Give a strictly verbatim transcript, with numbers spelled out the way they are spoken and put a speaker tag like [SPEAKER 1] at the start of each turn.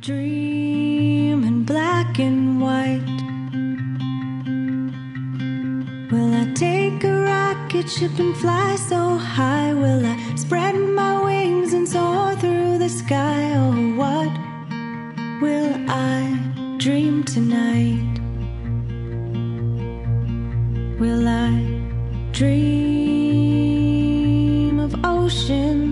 [SPEAKER 1] dream in black and white? Will I take a rocket ship and fly so high? Will I spread my wings and soar through the sky? Oh, what will I dream tonight? Will I dream of ocean